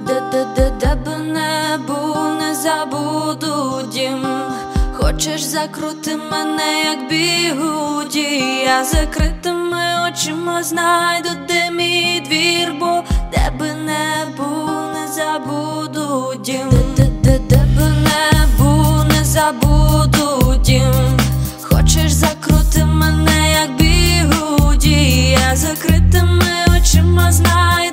Де би не був, не забуду дім. Хочеш, закрути мене, як бігуді. Я закритими очима знайду, де мій двір, бо де би не був, не забуду дім. Де би не був, не забуду дім. Хочеш, закрути мене, як бігуді. Я закритими очима знайду,